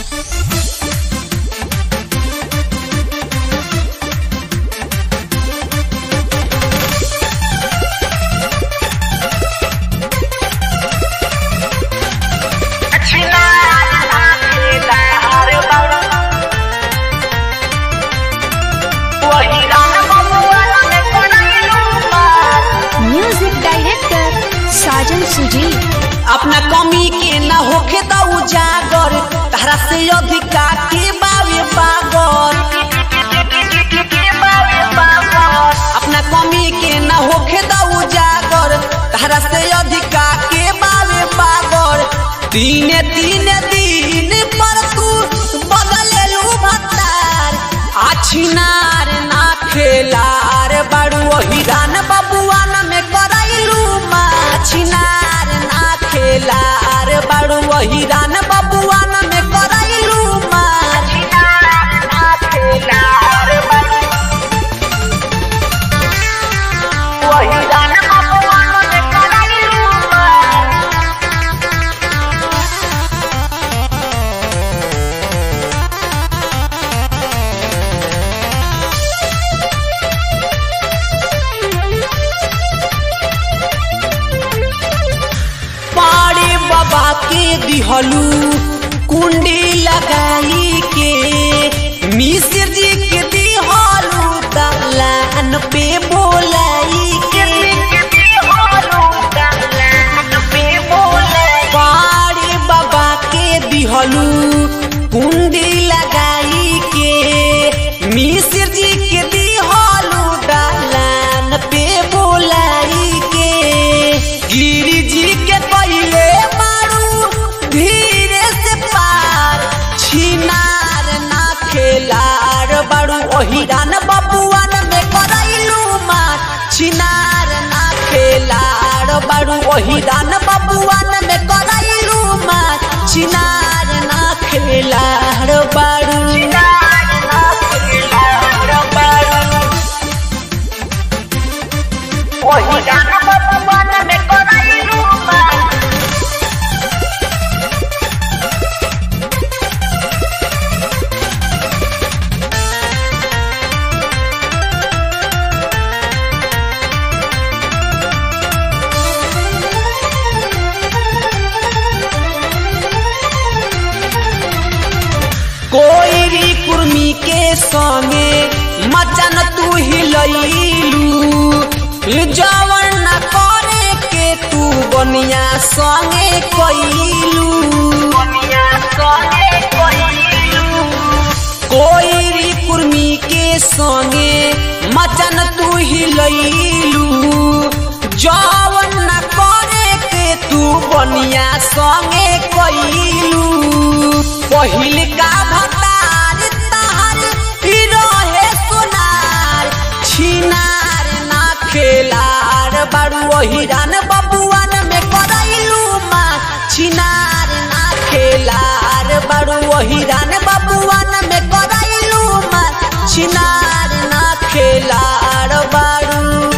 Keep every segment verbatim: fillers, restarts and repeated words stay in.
अपना कमी के न होखे त उजागर तारा से अधिका के बावे पागल। अपना कमी के न होखे त उजागर तारा से अधिका के बावे पागल। तीने तीने दिन पर तू बदलेलू भत्तार आछिनार ना खेलार बाड़ू हिरान बबुआन में करैलू माछिनार ना खेलार बाड़ू हिरान बबुआन में करैलू माछिनार ना खेलार हिरान बबुआन में करैलू बाबा के दिहलू कुंडी लगाई के मिश्र जी के दिहलू दलान पे बोलाई के पाड़े बाबा के दिहलू कुंडी लगाई के मिश्र जी के दिहलू दलान पे बोलाई के गिरी जी के पहले धीरे से पार छिनार ना खेलार बाड़ू हिरान बबुआन में करैलू मार छिनार ना खेलार बाड़ू हिरान बबुआन में करैलू मार छिनार ना खेलार बाड़ू हिरान बबुआन में करैलू मार कोई कुर्मी के संगे मचन तू हिलैलू जवन न करे के तू बनिया संगे कैलू। कोई कुर्मी के संगे मचन तू हिलैलू जवन न करे के तू बनिया संगे कैलू। पहिल का भतार तार रहे सोनार छिनार ना खेलार बाड़ू हिरान बबुआन में करैलू मार छिनार ना खेलार बाड़ू हिरान बबुआन में करैलू मार छिनार ना खेलार बाड़ू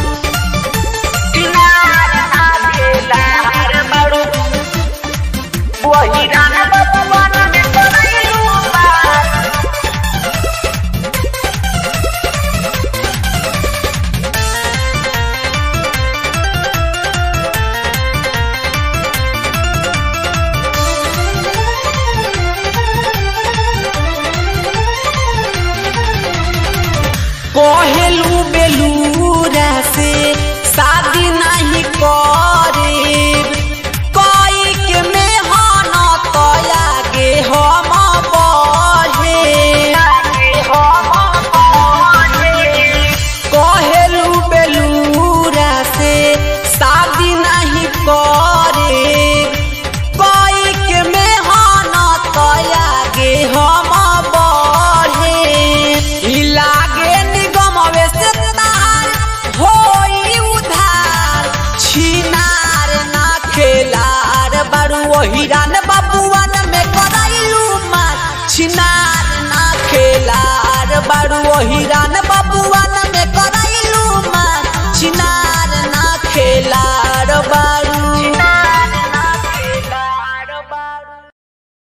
छिनार ना खेलार बाड़ू हिरान बबुआन में करैलू मार कोहेलू बेलूरा से शादी नहीं करे कोई के मेहनत तो आगे हम बढ़े। कोहेलू बेलूरा से शादी नहीं करे कोई के मेहनत तो आगे हम बढ़े। लागे हिरान बबुआन में करैलू मार छिनार ना खेलार बाड़ू हिरान।